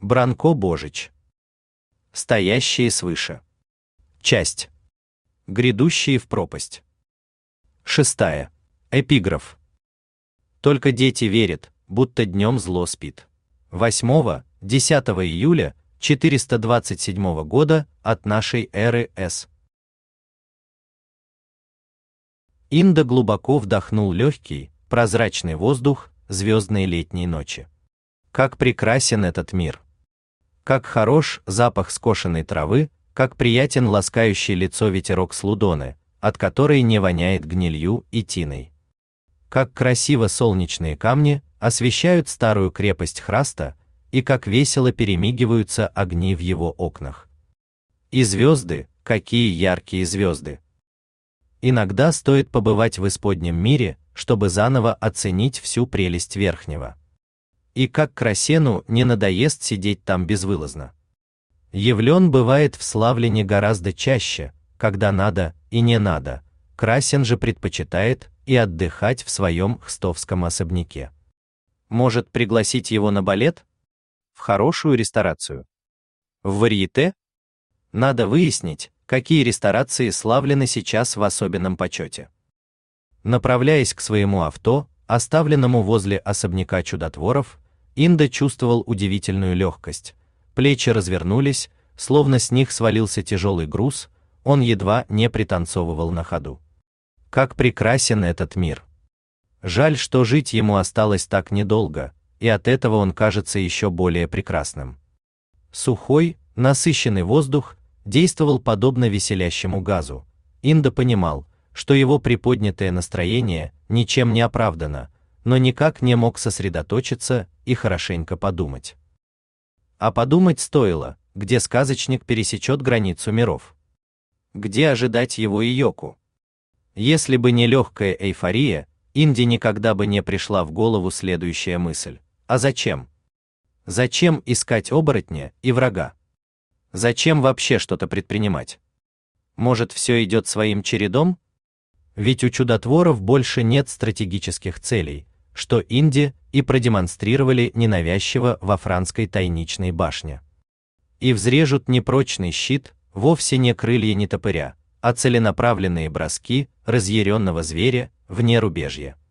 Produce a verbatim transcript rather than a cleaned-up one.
Бранко Божич. Стоящие свыше. Часть. Грядущие в пропасть. Шестая. Эпиграф. Только дети верят, будто днем зло спит. восьмого-десятого июля четыреста двадцать седьмого года от нашей эры С. Инда глубоко вдохнул легкий, прозрачный воздух звездной летней ночи. Как прекрасен этот мир! Как хорош запах скошенной травы, как приятен ласкающий лицо ветерок с Лудоны, от которой не воняет гнилью и тиной. Как красиво солнечные камни освещают старую крепость Храста, и как весело перемигиваются огни в его окнах. И звезды, какие яркие звезды! Иногда стоит побывать в исподнем мире, чтобы заново оценить всю прелесть верхнего. И как Красену не надоест сидеть там безвылазно. Явлен бывает в Славлене гораздо чаще, когда надо и не надо, Красен же предпочитает и отдыхать в своем хстовском особняке. Может пригласить его на балет? В хорошую ресторацию? В варьете? Надо выяснить, какие ресторации Славлены сейчас в особенном почете. Направляясь к своему авто, оставленному возле особняка чудотворов, Инда чувствовал удивительную легкость. Плечи развернулись, словно с них свалился тяжелый груз, он едва не пританцовывал на ходу. Как прекрасен этот мир! Жаль, что жить ему осталось так недолго, и от этого он кажется еще более прекрасным. Сухой, насыщенный воздух действовал подобно веселящему газу. Инда понимал, что его приподнятое настроение ничем не оправдано, но никак не мог сосредоточиться и хорошенько подумать. А подумать стоило, где сказочник пересечет границу миров. Где ожидать его и Йоку? Если бы не легкая эйфория, Инде никогда бы не пришла в голову следующая мысль. А зачем? Зачем искать оборотня и врага? Зачем вообще что-то предпринимать? Может, все идет своим чередом? Ведь у чудотворов больше нет стратегических целей, что Инде и продемонстрировали ненавязчиво во франской тайничной башне. И взрежут непрочный щит вовсе не крылья нетопыря, а целенаправленные броски разъяренного зверя вне рубежья.